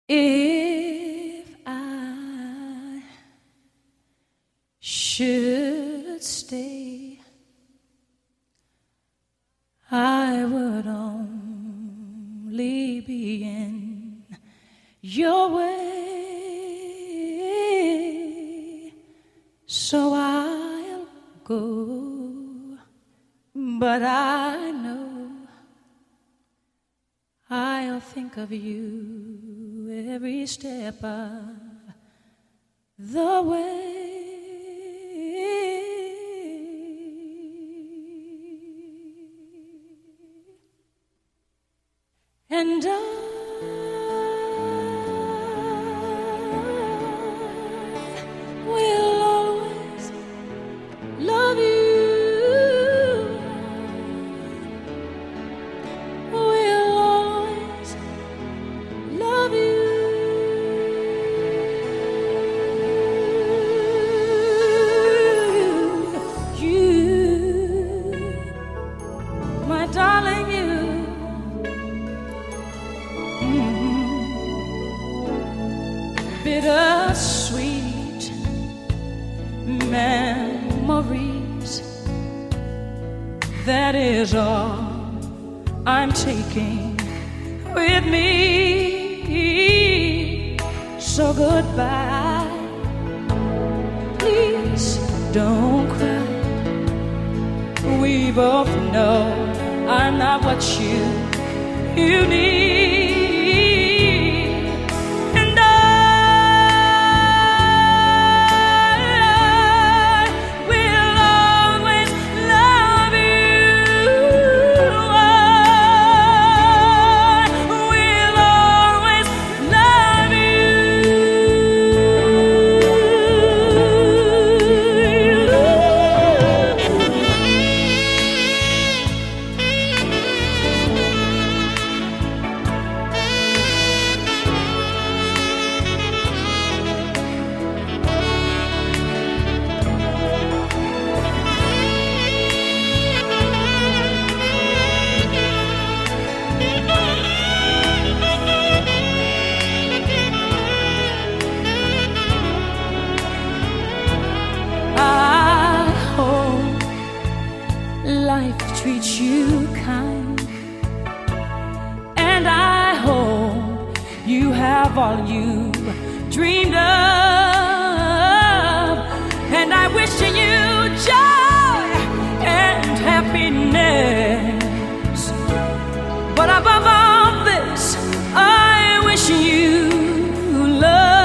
If I should stay, I would only be in your way, so I'll go, but I know I'll think of you every step of the way. And I will always love you. Will always love you. You, my darling, you. Bittersweet memories, that is all I'm taking with me. So goodbye, please don't cry. We both know I'm not what you need. Life treats you kind, and I hope you have all you dreamed of, and I wish you joy and happiness, but above all this I wish you love.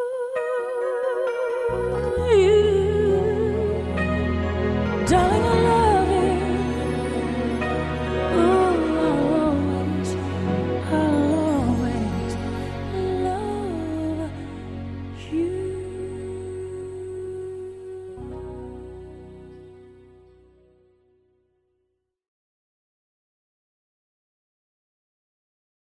Darling,